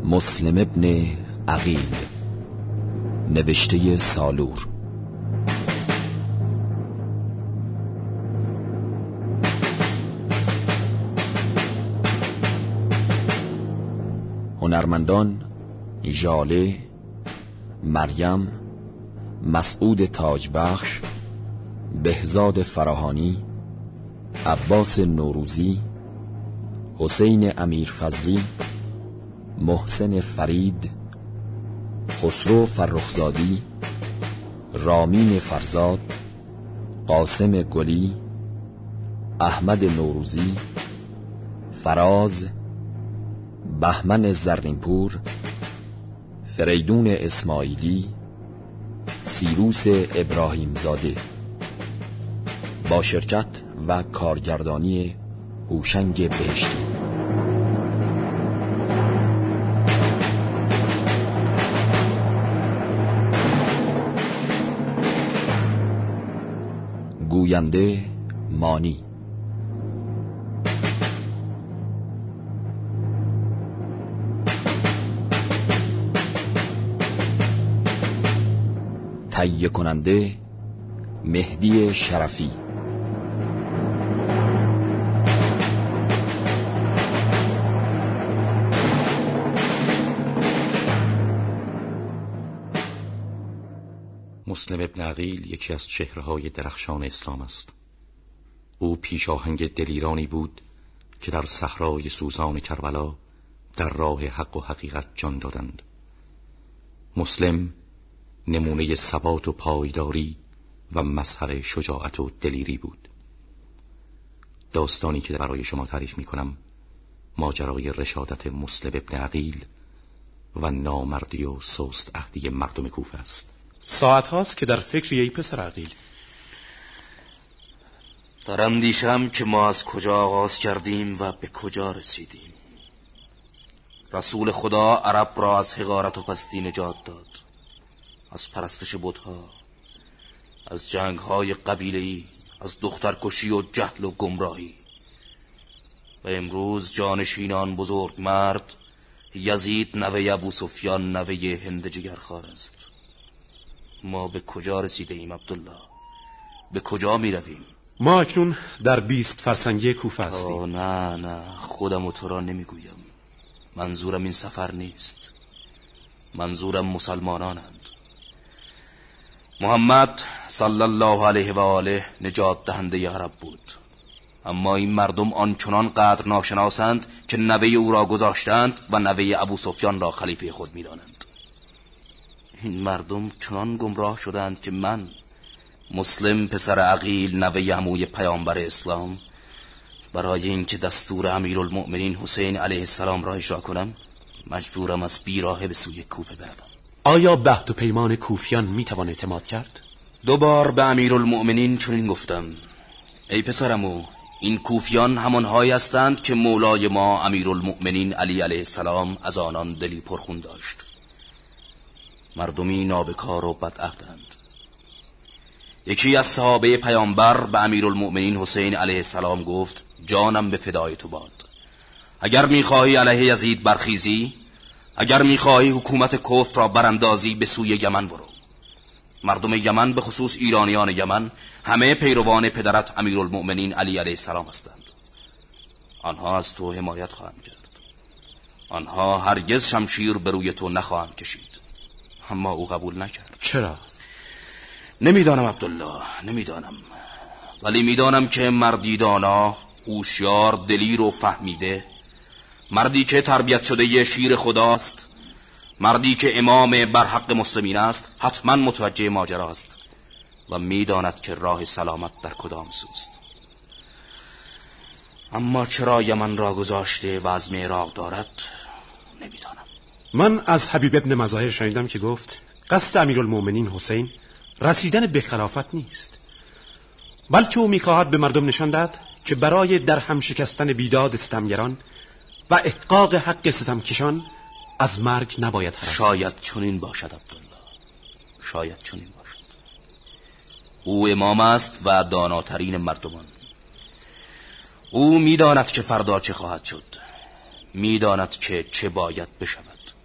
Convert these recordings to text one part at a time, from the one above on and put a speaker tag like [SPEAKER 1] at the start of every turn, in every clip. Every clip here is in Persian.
[SPEAKER 1] مسلم ابن عقیل، نوشته سالور. هنرمندان ژاله، مریم، مسعود تاجبخش، بهزاد فراهانی، عباس نوروزی، حسین امیرفضلی، محسن فرید، خسرو فرخزادی، رامین فرزاد، قاسم گلی، احمد نوروزی، فراز، بهمن زرینپور، فریدون اسماعیلی، سیروس ابراهیم زاده، با شرکت و کارگردانی هوشنگ بهشتی. گوینده مانی. تهیه کننده مهدی شرفی.
[SPEAKER 2] مسلم ابن عقیل یکی از چهره‌های درخشان اسلام است. او پیشاهنگ دلیرانی بود که در صحرای سوزان کربلا در راه حق و حقیقت جان دادند. مسلم نمونه ثبات و پایداری و مظهر شجاعت و دلیری بود. داستانی که برای شما تعریف می کنم ماجرای رشادت مسلم ابن عقیل و نامردی و سست عهدی مردم کوفه است.
[SPEAKER 3] ساعت هاست که در فکری ای پسر عقیل.
[SPEAKER 4] دارم دیشم که ما از کجا آغاز کردیم و به کجا رسیدیم. رسول خدا عرب را از حقارت و پستی نجات داد، از پرستش بت‌ها، از جنگ‌های قبیله‌ای، از دخترکشی و جهل و گمراهی. و امروز جانشینان بزرگ مرد یزید نوه ابو سفیان نوه هند جگرخوار است. ما به کجا رسیده ایم عبدالله؟ به کجا می رویم؟
[SPEAKER 3] ما اکنون در 20 فرسنگی کوفه هستیم.
[SPEAKER 4] نه خودم و تو را نمی گویم. منظورم این سفر نیست. منظورم مسلمانانند. محمد صلی الله علیه و آله نجات دهنده عرب بود، اما این مردم آنچنان قدر ناشناسند که نوه او را گذاشتند و نوه ابو سفیان را خلیفه خود می دانند. این مردم چنان گمراه شدند که من مسلم پسر عقیل نوه عموی پیامبر اسلام برای اینکه دستور امیرالمؤمنین حسین علیه السلام را اجرا کنم مجبورم از بیراهه به سوی کوفه بروم.
[SPEAKER 3] آیا به عهد و پیمان کوفیان میتوان اعتماد کرد؟
[SPEAKER 4] 2 بار به امیرالمؤمنین چنین گفتم: ای پسرمو، این کوفیان همانهایی هستند که مولای ما امیرالمؤمنین علی علیه السلام از آنان دلی پرخون داشت. مردمی نابکار و بدعهدند. یکی از صحابه پیامبر به امیرالمؤمنین حسین علیه السلام گفت: جانم به فدای تو باد، اگر میخواهی علیه یزید برخیزی، اگر میخواهی حکومت کفر را براندازی، به سوی یمن برو. مردم یمن به خصوص ایرانیان یمن همه پیروان پدرت امیرالمؤمنین علی علیه السلام هستند. آنها از تو حمایت خواهند کرد. آنها هرگز شمشیر به روی تو نخواهند کشید. اما او قبول نکرد.
[SPEAKER 3] چرا؟
[SPEAKER 4] نمیدانم عبدالله، نمیدانم، ولی میدانم که مردی دانا، هوشیار، دلیر و فهمیده، مردی که تربیت شده ی شیر خداست، مردی که امام بر حق مسلمین است، حتما متوجه ماجرا است و میداند که راه سلامت در کدام سوست. اما چرا یمن را گذاشته و از عراق دارد نمیدانم.
[SPEAKER 3] من از حبیب ابن مظاهر شنیدم که گفت قصد امیرالمؤمنین حسین رسیدن به خلافت نیست، بلکه او میخواهد به مردم نشان دهد که برای در هم شکستن بیداد ستمگران و احقاق حق ستمکشان از مرگ نباید هرست.
[SPEAKER 4] شاید چنین باشد عبدالله، شاید چنین باشد. او امام است و داناترین مردمان. او میداند که فردا چه خواهد شد، میداند که چه باید بشود.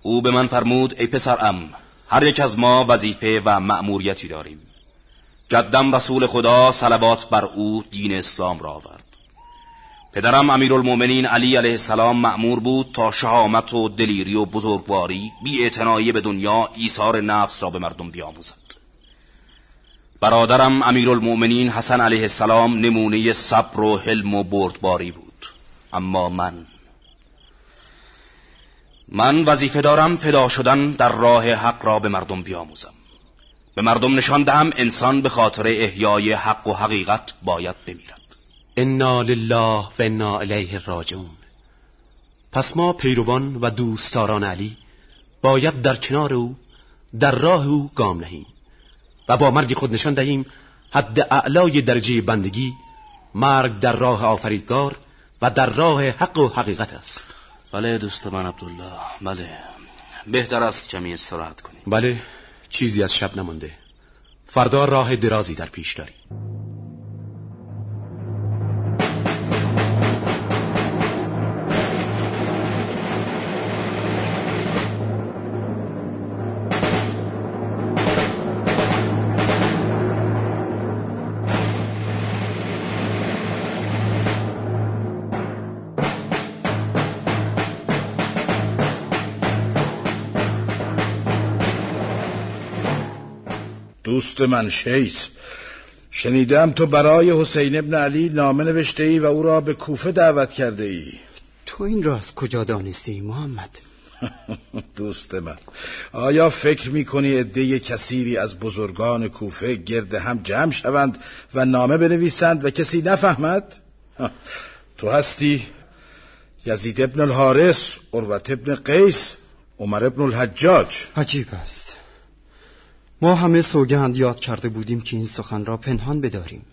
[SPEAKER 4] او به من فرمود ای پسرم، هر یک از ما وظیفه و مأموریتی داریم. جدم رسول خدا صلوات بر او دین اسلام را آورد. پدرم امیرالمومنین علی علیه السلام مأمور بود تا شهامت و دلیری و بزرگواری، بی‌اعتنایی به دنیا، ایثار نفس را به مردم بیاموزد. برادرم امیرالمومنین حسن علیه السلام نمونه صبر و حلم و بردباری بود. اما من وظیفه دارم فدا شدن در راه حق را به مردم بیاموزم. به مردم نشان دهم انسان به خاطر احیای حق و حقیقت باید بمیرد.
[SPEAKER 3] انا لله و انا الیه راجعون. پس ما پیروان و دوستداران علی باید در کنار او، در راه او گام نهیم و با مرگ خود نشان دهیم حد اعلای درجه بندگی مرگ در راه آفریدگار و در راه حق و حقیقت است.
[SPEAKER 4] بله دوست من عبدالله، بله. بهتر است کمی استراحت کنیم.
[SPEAKER 3] بله، چیزی از شب نمانده. فردا راه درازی در پیش داریم.
[SPEAKER 5] دوست من شیس، شنیدم تو برای حسین ابن علی نامه نوشته ای و او را به کوفه دعوت کرده ای.
[SPEAKER 6] تو این را از کجا دانستی محمد؟
[SPEAKER 5] دوست من، آیا فکر میکنی عده کثیری از بزرگان کوفه گرد هم جمع شوند و نامه بنویسند و کسی نفهمد؟ تو هستی یزید ابن الحارث، عروت ابن قیس، عمر ابن الحجاج.
[SPEAKER 6] عجیب است، ما همه سوگند یاد کرده بودیم که این سخن را پنهان بداریم.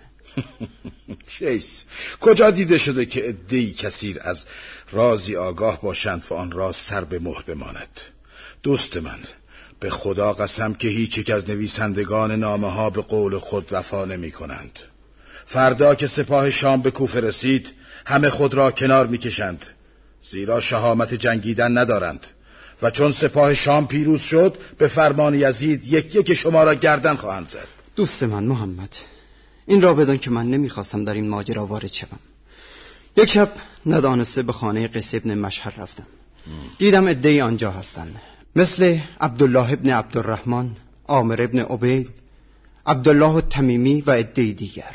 [SPEAKER 5] شیس، کجا دیده شده که عده‌ای کثیر از رازی آگاه باشند و آن راز سر به مهر بماند؟ دوست من، به خدا قسم که هیچ یک از نویسندگان نامه ها به قول خود وفا نمی کنند. فردا که سپاه شام به کوفه رسید، همه خود را کنار می کشند، زیرا شهامت جنگیدن ندارند و چون سپاه شام پیروز شد به فرمان یزید یک یک شما را گردن خواهند زد.
[SPEAKER 6] دوست من محمد، این را بدان که من نمیخواستم در این ماجرا وارد شوم. یک شب ندانسته به خانه قیس ابن مشهر رفتم. دیدم عده‌ای آنجا هستند، مثل عبدالله ابن عبدالرحمن، عامر ابن عبید، عبدالله التمیمی و عده‌ای دیگر.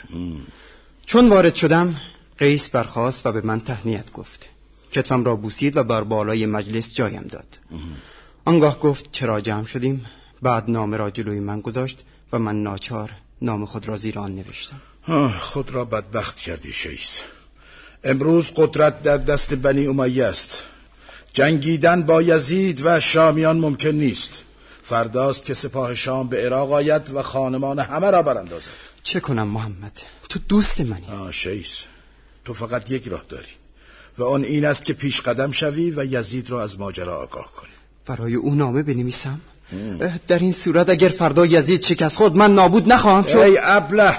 [SPEAKER 6] چون وارد شدم قیس برخاست و به من تهنیت گفت. کتفم را بوسید و بر بالای مجلس جایم داد. آنگاه گفت چرا جمع شدیم. بعد نامه را جلوی من گذاشت و من ناچار نام خود را زیر آن نوشتم.
[SPEAKER 5] خود را بدبخت کردی شیس. امروز قدرت در دست بنی امیه است. جنگیدن با یزید و شامیان ممکن نیست. فرداست که سپاه شام به عراق آید و خانمان همه را براندازد.
[SPEAKER 6] چه کنم محمد؟ تو دوست منی.
[SPEAKER 5] شیس، تو فقط یک راه داری و آن این است که پیش قدم شوی و یزید را از ماجرا آگاه کنی.
[SPEAKER 6] برای او نامه بنویسم؟ در این صورت اگر فردا یزید شکست خورد من نابود نخواهم شد.
[SPEAKER 5] ای ابله،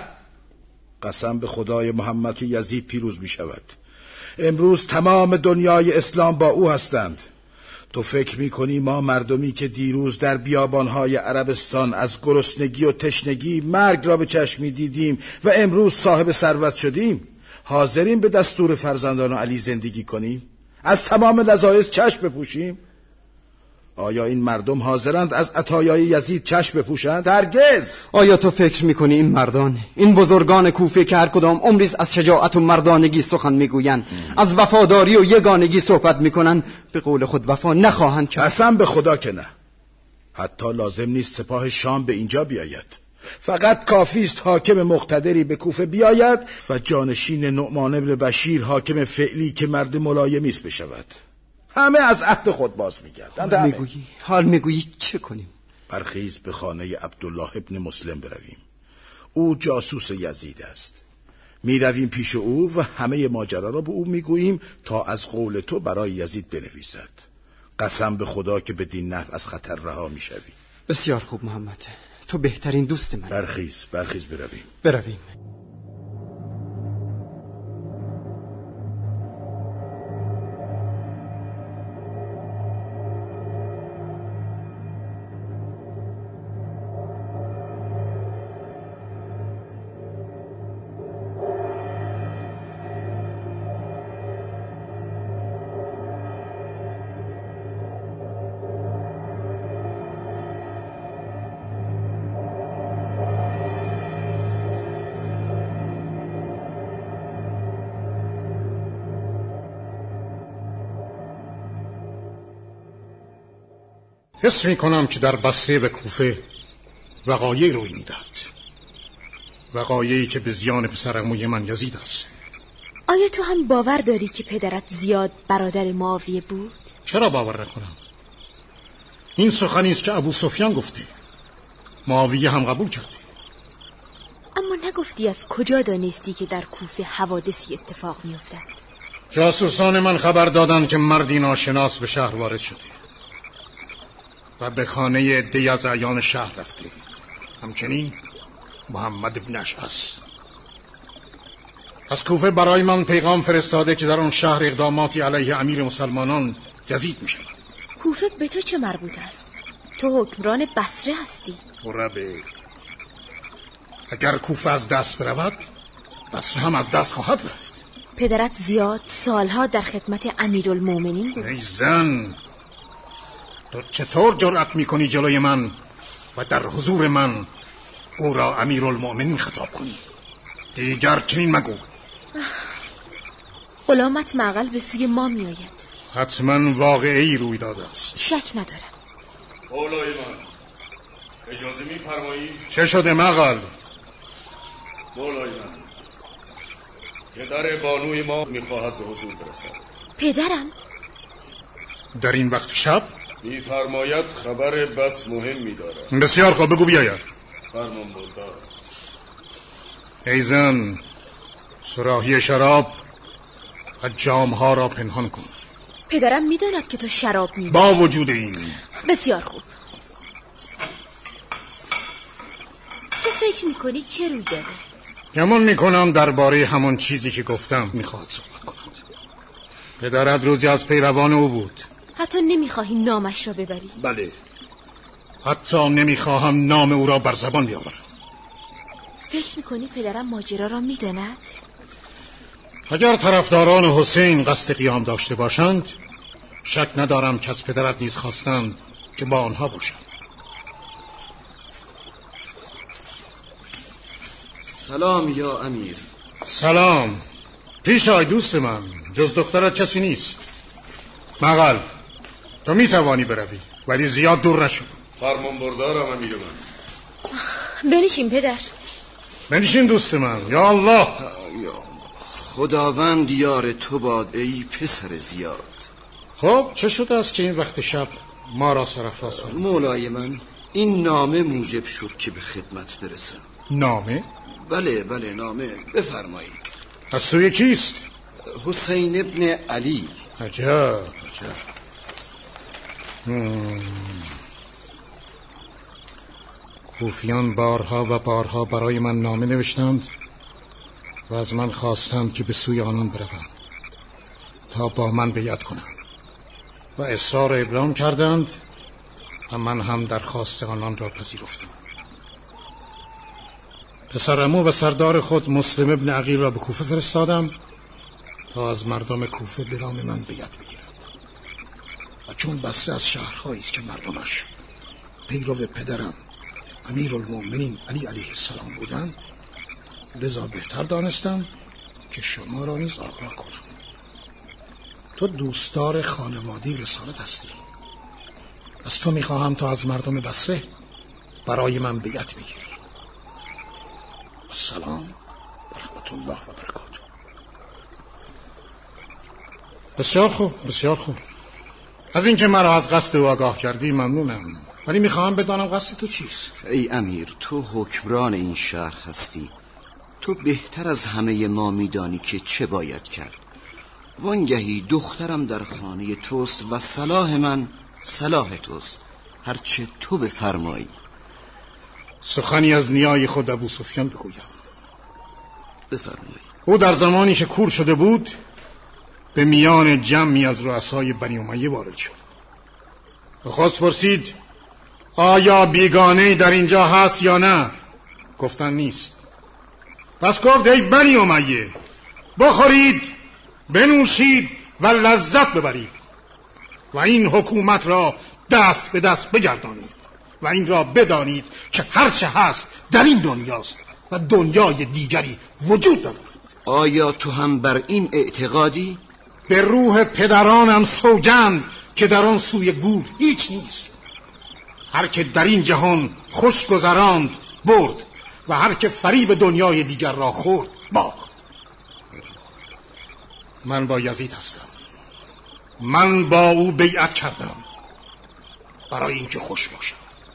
[SPEAKER 5] قسم به خدای محمد که یزید پیروز می شود. امروز تمام دنیای اسلام با او هستند. تو فکر می کنی ما مردمی که دیروز در بیابانهای عربستان از گرسنگی و تشنگی مرگ را به چشم دیدیم و امروز صاحب ثروت شدیم، حاضریم به دستور فرزندان علی زندگی کنیم؟ از تمام لذایذ چشم بپوشیم؟ آیا این مردم حاضرند از عطایای یزید چشم بپوشند؟ هرگز.
[SPEAKER 6] آیا تو فکر میکنی این مردان، این بزرگان کوفه که هر کدام عمریست از شجاعت و مردانگی سخن میگویند، از وفاداری و یگانگی صحبت میکنند، به قول خود وفا نخواهند کرد؟
[SPEAKER 5] قسم به خدا که نه. حتی لازم نیست سپاه شام به اینجا بیاید. فقط کافی است حاکم مقتدری به کوفه بیاید و جانشین نعمان بن بشیر حاکم فعلی که مرد ملایمی است بشود. همه از عهد خود باز میگردند.
[SPEAKER 6] حال میگویی چه کنیم؟
[SPEAKER 5] برخیز به خانه عبدالله ابن مسلم برویم. او جاسوس یزید است. میرویم پیش او و همه ماجرا را به او میگوییم تا از قول تو برای یزید بنویسد. قسم به خدا که بدین نحو از خطر رها میشوی.
[SPEAKER 6] بسیار خوب محمد، تو بهترین دوست من.
[SPEAKER 5] برخیز
[SPEAKER 6] برویم.
[SPEAKER 7] حس میکنم که در بصره و کوفه وقایع روی میدهد، وقایعی که به زیان پسرعموی من یزید است.
[SPEAKER 8] آیا تو هم باور داری که پدرت زیاد برادر معاویه بود؟
[SPEAKER 7] چرا باور نکنم؟ این سخنی است که ابو سفیان گفته، معاویه هم قبول کرده.
[SPEAKER 8] اما نگفتی از کجا دانستی که در کوفه حوادثی اتفاق میافتد؟
[SPEAKER 7] جاسوسان من خبر دادند که مردی ناشناس به شهر وارد شده و به خانه عده‌ای از اعیان شهر رفته، همچنین محمد بن اشعث. از کوفه برای من پیغام فرستاده که در آن شهر اقداماتی علیه امیر مسلمانان یزید می شود.
[SPEAKER 8] کوفه به تو چه مربوط است؟ تو حکمران بصره هستی.
[SPEAKER 7] ربه، اگر کوفه از دست برود بصره هم از دست خواهد رفت.
[SPEAKER 8] پدرت زیاد سالها در خدمت امیرالمومنین بود.
[SPEAKER 7] ای زن، تو چطور جرأت میکنی جلوی من و در حضور من او را امیرالمومنین خطاب کنی؟ دیگر چنین مگو.
[SPEAKER 8] غلامت مغل به سوی ما می آید.
[SPEAKER 7] حتما واقعی روی داده است.
[SPEAKER 8] شک ندارم.
[SPEAKER 9] مولای من، اجازه می فرمایید؟
[SPEAKER 7] چه شده مغل؟
[SPEAKER 9] مولای من، پدر بانوی ما می خواهد به حضور برسد.
[SPEAKER 8] پدرم؟
[SPEAKER 7] در این وقت شب؟
[SPEAKER 9] می فرماید خبر بس مهمی دارد.
[SPEAKER 7] بسیار خوب، بگو بیاید.
[SPEAKER 9] فرمان بردار.
[SPEAKER 7] ای زن، صراحی شراب و جامها را پنهان کن.
[SPEAKER 8] پدرم میداند که تو شراب می‌نوشی.
[SPEAKER 7] با وجود این
[SPEAKER 8] بسیار خوب. تو فکر میکنی چه روی داده؟
[SPEAKER 7] گمان میکنم درباره همون چیزی که گفتم میخواد صحبت کند. پدرت روزی از پیروان او بود.
[SPEAKER 8] حتی نمیخواهی نامش را ببری؟
[SPEAKER 7] بله، حتی نمیخواهم نام او را بر زبان بیاورم.
[SPEAKER 8] فکر میکنی پدرم ماجرا را میداند؟
[SPEAKER 7] اگر طرفداران حسین قصد قیام داشته باشند، شک ندارم که از پدرت نیز خواستند که با آنها باشند.
[SPEAKER 10] سلام یا امیر.
[SPEAKER 7] سلام. پیش آی دوست من، جز دخترت کسی نیست. مغل، تو میتوانی بروی ولی زیاد دور نشو.
[SPEAKER 9] فرمان بردارم امیر من.
[SPEAKER 8] بنشین پدر.
[SPEAKER 7] بنشین دوست من. یا الله.
[SPEAKER 10] خداوند یار تو باد ای پسر زیاد.
[SPEAKER 7] خب چه شده است که این وقت شب ما را سرافراز کنید؟
[SPEAKER 10] مولای من، این نامه موجب شد که به خدمت برسم.
[SPEAKER 7] نامه؟
[SPEAKER 10] بله نامه. بفرمایید.
[SPEAKER 7] از سوی کیست؟
[SPEAKER 10] حسین ابن علی.
[SPEAKER 7] عجب. کوفیان بارها و بارها برای من نامه نوشتند و از من خواستند که به سوی آنان بروم تا با من بیعت کنم و اصرار ابرام کردند و من هم درخواست آنان را پذیرفتم. پسرعمو و سردار خود مسلم ابن عقیل را به کوفه فرستادم تا از مردم کوفه به نام من بیعت بگیرد و چون بسته از شهرهایی است که مردمش پیرو پدرم امیرالمومنین علی علیه السلام بودند، لذا بهتر دانستم که شما را نیز آگاه کنم. تو دوستدار خانواده رسالت هستی. از تو میخواهم تا از مردم بصره برای من بیعت بگیری. السلام و رحمت الله و برکاته. بسیار خوب. از اینکه مرا از قصد او آگاه کردی ممنونم، ولی میخواهم بدانم قصد تو چیست.
[SPEAKER 10] ای امیر، تو حکمران این شهر هستی. تو بهتر از همه ما میدانی که چه باید کرد. وانگهی دخترم در خانه توست و صلاح من صلاح توست. هرچه تو بفرمایی.
[SPEAKER 7] سخنی از نیای خود ابو سفیان بگویم.
[SPEAKER 10] بفرمایی.
[SPEAKER 7] او در زمانی که کور شده بود به میان جمعی از رؤسای بنی امیه وارد شد و خواست پرسید آیا بیگانه‌ای در اینجا هست یا نه؟ گفتن نیست. پس گفت ای بنی امیه، بخورید، بنوشید و لذت ببرید و این حکومت را دست به دست بگردانید و این را بدانید که هرچه هست در این دنیاست و دنیای دیگری وجود ندارد.
[SPEAKER 10] آیا تو هم بر این اعتقادی؟
[SPEAKER 7] به روح پدرانم سوگند که در آن سوی گور هیچ نیست. هر که در این جهان خوش گذراند برد و هر که فریب دنیای دیگر را خورد باخت. من با یزید هستم. من با او بیعت کردم برای اینکه خوش باشم.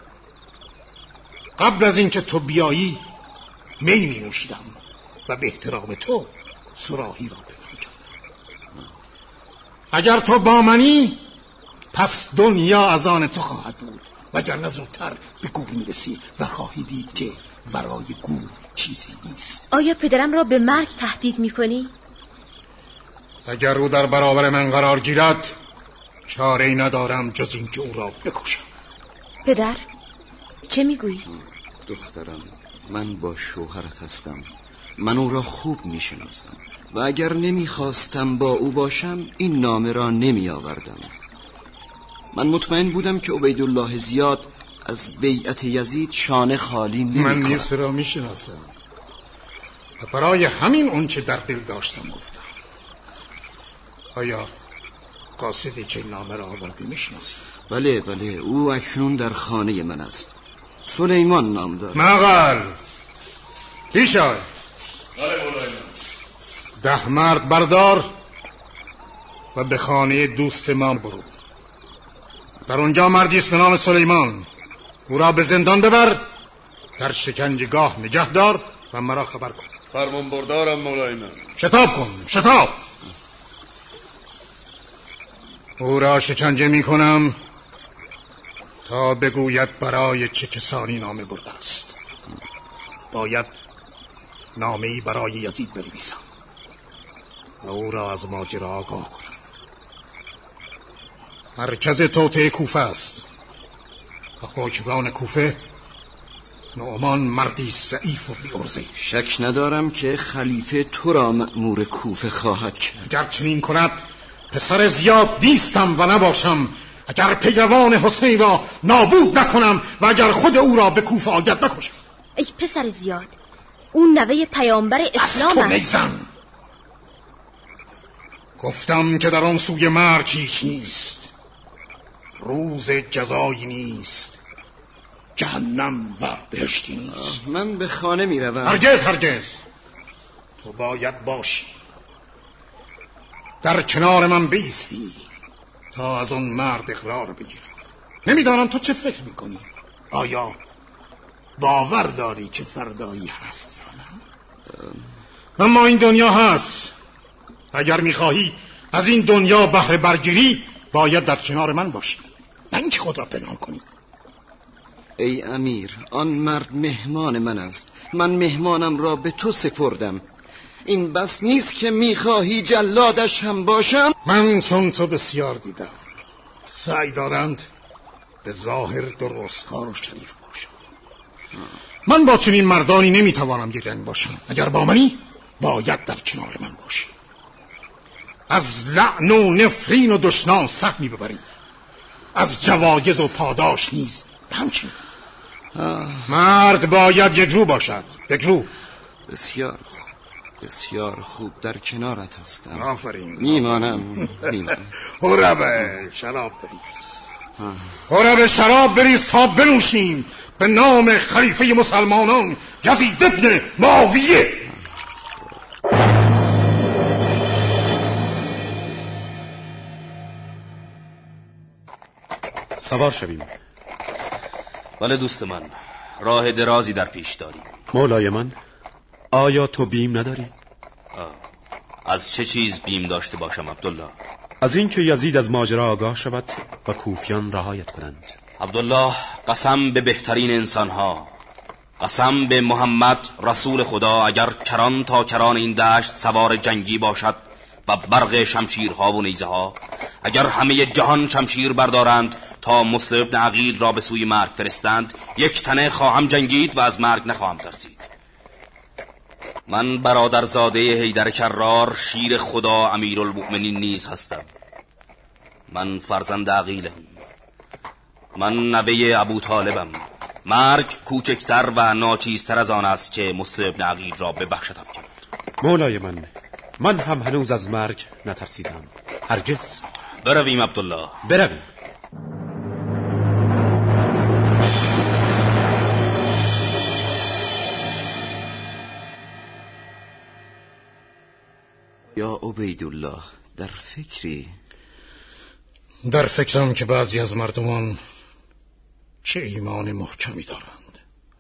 [SPEAKER 7] قبل از اینکه تو بیایی می نوشیدم و به احترام تو صراحی را پنهان کردم. اگر تو با منی پس دنیا از آن تو خواهد بود، وگرنه زودتر به گور میرسی و خواهی دید که ورای گور چیزی نیست.
[SPEAKER 8] آیا پدرم را به مرگ تهدید میکنی؟
[SPEAKER 7] اگر او در برابر من قرار گیرد چاره‌ای ندارم جز اینکه او را بکشم.
[SPEAKER 8] پدر چه میگویی؟
[SPEAKER 10] دخترم، من با شوهرت هستم. من او را خوب میشناسم و اگر نمیخواستم با او باشم این نامه را نمی آوردم. من مطمئن بودم که عبیدالله زیاد از بیعت یزید شانه خالی نمی
[SPEAKER 7] من
[SPEAKER 10] کند.
[SPEAKER 7] نیست را میشناسم و برای همین اون چه در دل داشتم گفتم. آیا قاصدی که نامه را آورده میشناسی؟
[SPEAKER 10] بله او اکنون در خانه من است. سلیمان نام دارد.
[SPEAKER 7] مقل پیشای 10 مرد بردار و به خانه دوست ما برو. در اونجا مردی است به نام سلیمان. او را به زندان ببر، در شکنجهگاه نگه دار و مرا خبر کن.
[SPEAKER 9] فرمان بردارم مولای من.
[SPEAKER 7] شتاب کن، شتاب. او را شکنجه می کنم تا بگوید برای چه کسانی نامه برده است. باید نامه‌ای برای یزید بنویسم و او را از ماجرا آگاه کنم. مرکز توطئه کوفه است و حکمران کوفه نعمان مردی ضعیف و بی‌عرضه.
[SPEAKER 10] شک ندارم که خلیفه تو را مأمور کوفه خواهد کرد.
[SPEAKER 7] اگر چنین کند پسر زیاد نیستم و نباشم. اگر پیروان حسین را نابود نکنم و اگر خود او را به کوفه آید نکشم.
[SPEAKER 8] ای پسر زیاد، اون نوه پیامبر اسلام است.
[SPEAKER 7] تو نیزن. گفتم که در آن سوی مرگ هیچ نیست. روز جزایی نیست، جهنم و بهشتی نیست.
[SPEAKER 10] من به خانه می روم.
[SPEAKER 7] هرگز تو باید باشی، در کنار من بیستی تا از اون مرد اقرار بگیرم. نمیدانم تو چه فکر میکنی. آیا باور داری که فردایی هست یا نه؟ اما این دنیا هست. اگر میخواهی از این دنیا بهره برگیری باید در کنار من باشی، نه اینکه خود را پنهان کنی.
[SPEAKER 10] ای امیر، آن مرد مهمان من است. من مهمانم را به تو سپردم. این بس نیست که میخواهی جلادش هم باشم؟
[SPEAKER 7] من چون تو بسیار دیدم سعی دارند به ظاهر درستکار و شریف باشم. من با چنین مردانی نمیتوانم یک رنگ باشم. اگر با منی باید در کنار من باشی. از لعن و نفرین و دشنام سهمی ببری، از جوایز و پاداش نیز همچنین. مرد باید یک رو باشد، یک رو.
[SPEAKER 10] بسیار خوب در کنارت هستم.
[SPEAKER 7] آفرین.
[SPEAKER 10] میمانم.
[SPEAKER 7] هربه شراب بریز تا بنوشیم به نام خلیفه مسلمانان یزید ابن معاویه.
[SPEAKER 3] سوار شویم.
[SPEAKER 4] بله دوست من، راه درازی در پیش داریم.
[SPEAKER 3] مولای من، آیا تو بیم نداری؟
[SPEAKER 4] از چه چیز بیم داشته باشم عبدالله؟
[SPEAKER 3] از اینکه یزید از ماجرا آگاه شود و کوفیان رهایت کنند.
[SPEAKER 4] عبدالله، قسم به بهترین انسانها، قسم به محمد رسول خدا، اگر کران تا کران این دشت سوار جنگی باشد و برق شمشیرها و نیزه ها، اگر همه جهان شمشیر بردارند تا مسلم ابن عقیل را به سوی مرگ فرستند، یک تنه خواهم جنگید و از مرگ نخواهم ترسید. من برادرزاده حیدر کرار، شیر خدا امیرالمؤمنین نیز هستم. من فرزند عقیلم. من نوه ابو طالبم. مرگ کوچکتر و ناچیزتر از آن است که مسلم ابن عقیل را به وحشت افکند.
[SPEAKER 3] مولای من هم هنوز از مرگ نترسیدم. هرگز.
[SPEAKER 4] برویم عبدالله.
[SPEAKER 3] برویم.
[SPEAKER 10] یا عبیدالله در فکری؟
[SPEAKER 7] در فکرم که بعضی از مردمان چه ایمان محکمی دارند.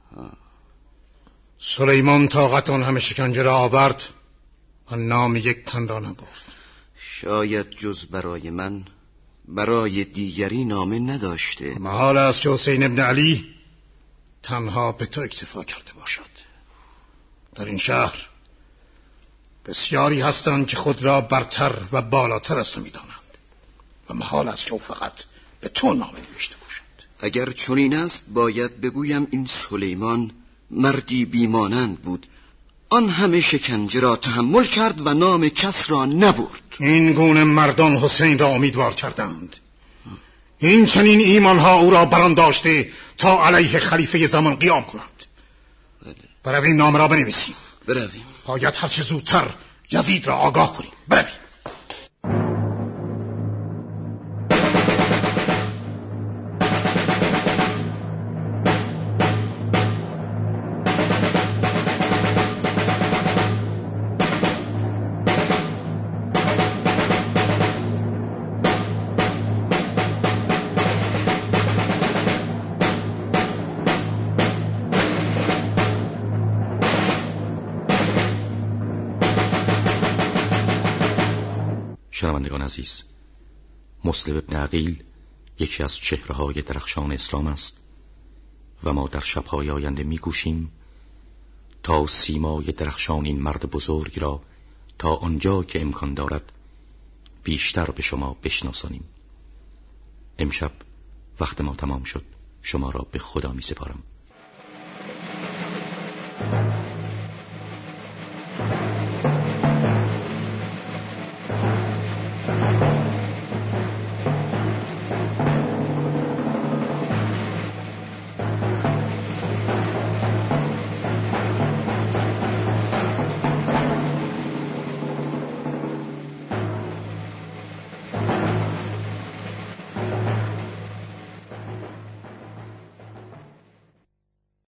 [SPEAKER 7] سلیمان طاقت آن همه شکنجه را آورد و نام یک تن را نگفت.
[SPEAKER 10] شاید جز برای من برای دیگری نامه نداشته.
[SPEAKER 7] محال است که حسین ابن علی تنها به تو اکتفا کرده باشد. در این شهر بسیاری هستند که خود را برتر و بالاتر از تو می‌دانند و محال است که او فقط به تو نامه نوشته باشد.
[SPEAKER 10] اگر چنین است باید بگویم این سلیمان مردی بیمانند بود، آن همه شکنجه را تحمل کرد و نام کس را نبرد. این
[SPEAKER 7] گونه مردان حسین را امیدوار کردند. این چنین ایمانها او را بران داشته تا علیه خلیفه زمان قیام کند. برویم نامه را بنویسیم.
[SPEAKER 10] برویم.
[SPEAKER 7] باید هرچه زودتر یزید را آگاه کنیم. برویم.
[SPEAKER 2] شنوندگان عزیز، مسلم ابن عقیل یکی از چهره‌های درخشان اسلام است و ما در شب‌های آینده می‌کوشیم تا سیمای درخشان این مرد بزرگ را تا آنجا که امکان دارد بیشتر به شما بشناسانیم. امشب وقت ما تمام شد. شما را به خدا می‌سپارم.